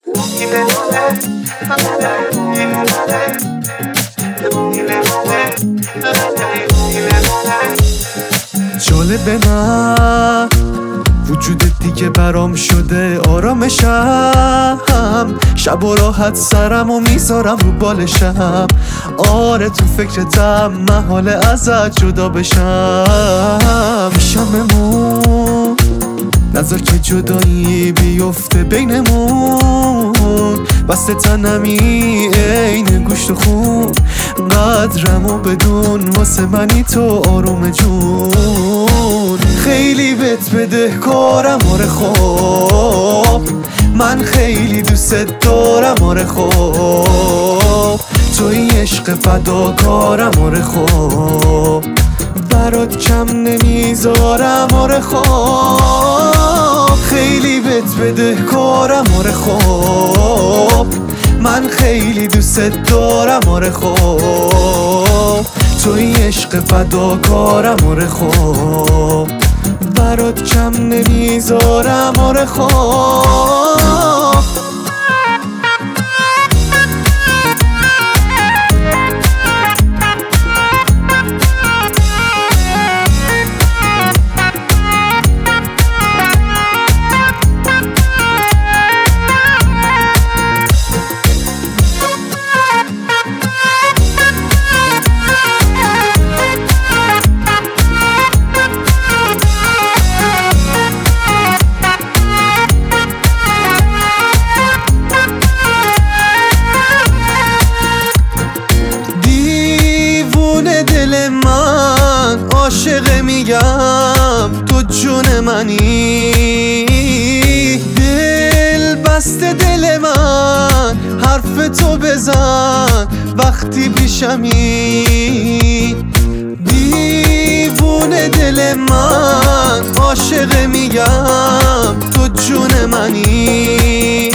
جالبه نه وجودت دیگه برام شده آرامشم، شب و راحت سرم و میذارم رو بالشم. آره تو فکرتم محاله ازت جدا بشم. شممون نذار که جدایی بیفته بینمون، بسته تنمی عین گوشت و خون. قدرمو بدون واسه منی تو آروم جون. خیلی بهت بدهکارم آره خب، من خیلی دوست دارم آره خب. توی عشق فداکارم آره خب، برات کم نمیذارم آره خب. خیلی بهت بدهکارم آره خب، من خیلی دوست دارم آره خب. توی عشق فداکارم آره خب، برات کم نمیذارم آره خب. دل من عاشق میگم تو جون منی، دل بسته دل من حرف تو بزن وقتی پیشمی. دیوونه دل من عاشق میگم تو جون منی،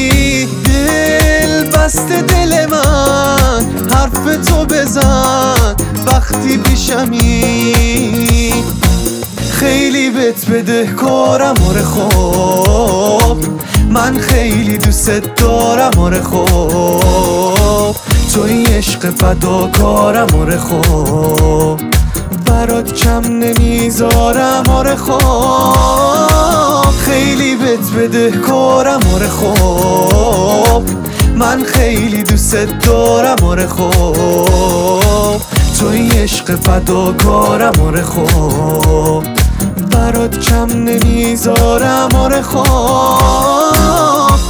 دل بسته دل من حرف تو بزن وقتی پیشمی. خیلی بهت بدهکارم آره خب، من خیلی دوست دارم آره خب. توی عشق فداکارم آره خب، برات کم نمیذارم آره خب. خیلی بهت بدهکارم آره خب، من خیلی دوست دارم آره خب. توی عشق فداکارم آره خب، برات کم نمیذارم آره خب.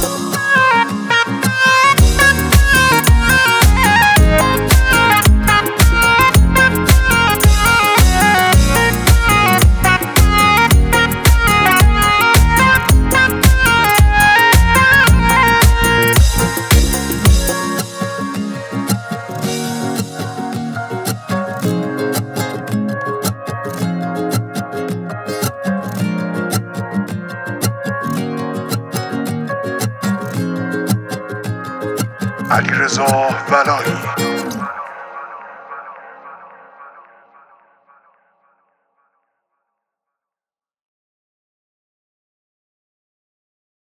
علیرضا ولایی.